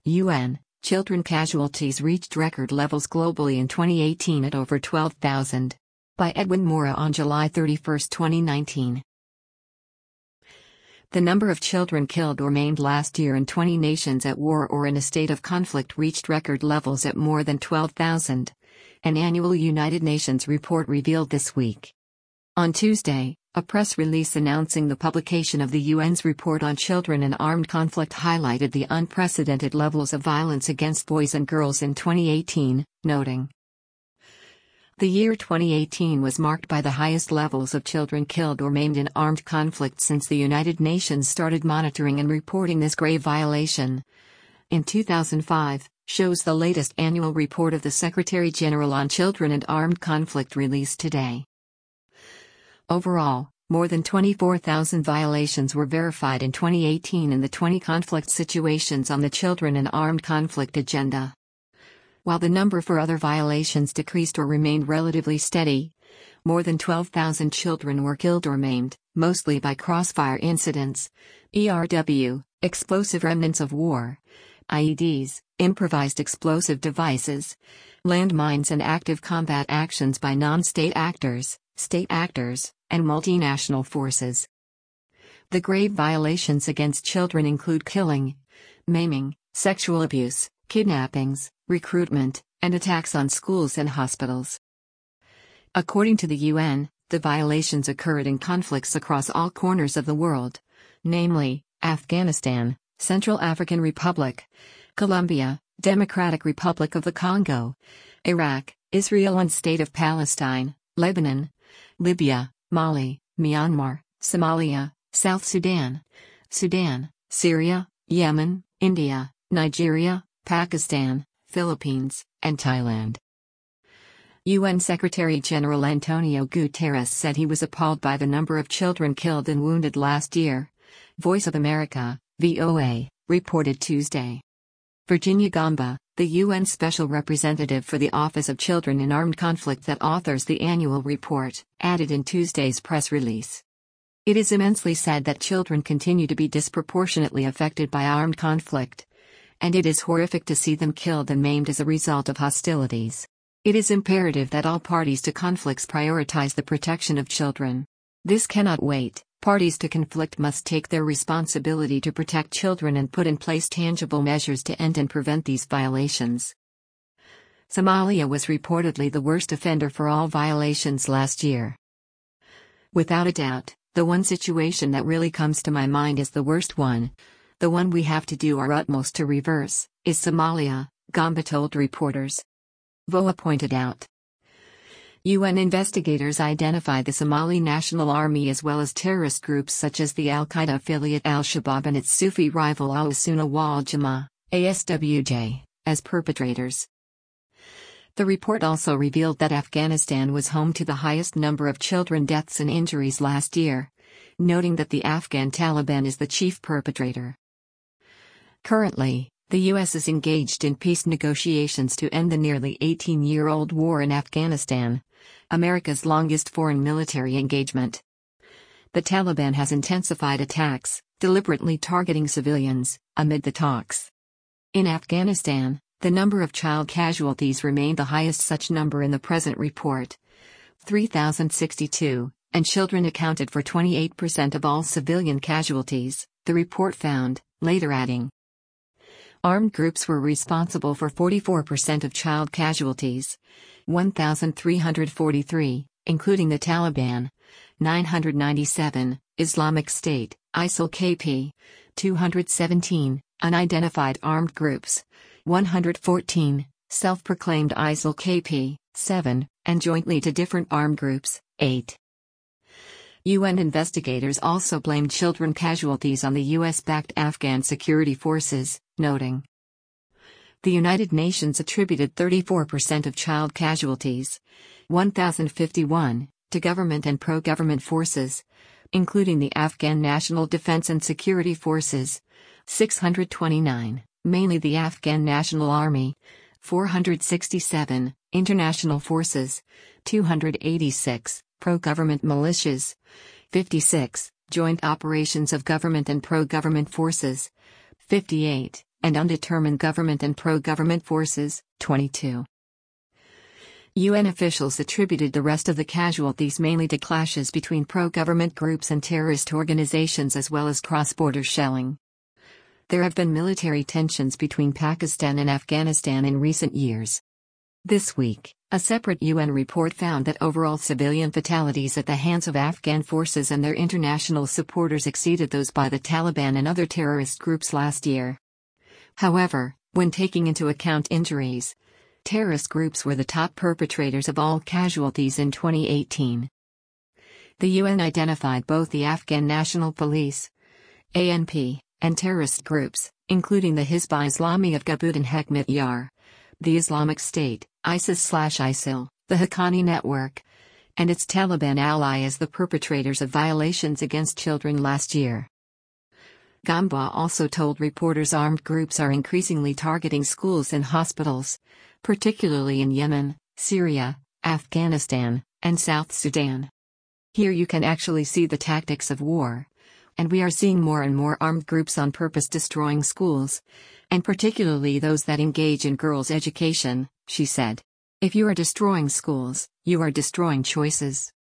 UN, children casualties reached record levels globally in 2018 at over 12,000. By Edwin Mora on July 31, 2019. The number of children killed or maimed last year in 20 nations at war or in a state of conflict reached record levels at more than 12,000. An annual United Nations report revealed this week. On Tuesday, a press release announcing the publication of the UN's report on children in armed conflict highlighted the unprecedented levels of violence against boys and girls in 2018, noting, "The year 2018 was marked by the highest levels of children killed or maimed in armed conflict since the United Nations started monitoring and reporting this grave violation. In 2005, shows the latest annual report of the Secretary-General on Children and Armed Conflict released today. Overall, more than 24,000 violations were verified in 2018 in the 20 conflict situations on the Children and Armed Conflict agenda. While the number for other violations decreased or remained relatively steady, more than 12,000 children were killed or maimed, mostly by crossfire incidents, ERW, explosive remnants of war, IEDs, improvised explosive devices, landmines and active combat actions by non-state actors, state actors, and multinational forces. The grave violations against children include killing, maiming, sexual abuse, kidnappings, recruitment, and attacks on schools and hospitals. According to the UN, the violations occurred in conflicts across all corners of the world, namely, Afghanistan, Central African Republic, Colombia, Democratic Republic of the Congo, Iraq, Israel and State of Palestine, Lebanon, Libya, Mali, Myanmar, Somalia, South Sudan, Syria, Yemen, India, Nigeria, Pakistan, Philippines, and Thailand. UN Secretary-General Antonio Guterres said he was appalled by the number of children killed and wounded last year. Voice of America, VOA, reported Tuesday. Virginia Gamba, the UN Special Representative for the Office of Children in Armed Conflict that authors the annual report, added in Tuesday's press release. It is immensely sad that children continue to be disproportionately affected by armed conflict, and it is horrific to see them killed and maimed as a result of hostilities. It is imperative that all parties to conflicts prioritize the protection of children. This cannot wait. Parties to conflict must take their responsibility to protect children and put in place tangible measures to end and prevent these violations. Somalia was reportedly the worst offender for all violations last year. Without a doubt, the one situation that really comes to my mind is the worst one. The one we have to do our utmost to reverse, is Somalia, Gamba told reporters. VOA pointed out. UN investigators identified the Somali National Army as well as terrorist groups such as the Al-Qaeda affiliate Al-Shabaab and its Sufi rival Al-Sunnah wal Jama'ah, ASWJ, as perpetrators. The report also revealed that Afghanistan was home to the highest number of children deaths and injuries last year, noting that the Afghan Taliban is the chief perpetrator. Currently, the U.S. is engaged in peace negotiations to end the nearly 18-year-old war in Afghanistan, America's longest foreign military engagement. The Taliban has intensified attacks, deliberately targeting civilians, amid the talks. In Afghanistan, the number of child casualties remained the highest such number in the present report, 3,062, and children accounted for 28% of all civilian casualties, the report found, later adding. Armed groups were responsible for 44% of child casualties, 1,343, including the Taliban, 997, Islamic State, ISIL-KP, 217, unidentified armed groups, 114, self-proclaimed ISIL-KP, 7, and jointly to different armed groups, 8. UN investigators also blamed children casualties on the US-backed Afghan security forces, noting, "The United Nations attributed 34% of child casualties, 1,051, to government and pro-government forces, including the Afghan National Defense and Security Forces, 629, mainly the Afghan National Army, 467, international forces, 286, pro-government militias, 56, joint operations of government and pro-government forces, 58, and undetermined government and pro-government forces, 22. UN officials attributed the rest of the casualties mainly to clashes between pro-government groups and terrorist organizations as well as cross-border shelling. There have been military tensions between Pakistan and Afghanistan in recent years. This week, a separate UN report found that overall civilian fatalities at the hands of Afghan forces and their international supporters exceeded those by the Taliban and other terrorist groups last year. However, when taking into account injuries, terrorist groups were the top perpetrators of all casualties in 2018. The UN identified both the Afghan National Police, ANP, and terrorist groups, including the Hizb Islami of Gabut and Hekmat Yar, the Islamic State, ISIS/ISIL, the Haqqani Network, and its Taliban ally as the perpetrators of violations against children last year. Gamba also told reporters armed groups are increasingly targeting schools and hospitals, particularly in Yemen, Syria, Afghanistan, and South Sudan. Here you can actually see the tactics of war. And we are seeing more and more armed groups on purpose destroying schools, and particularly those that engage in girls' education, she said. If you are destroying schools, you are destroying choices.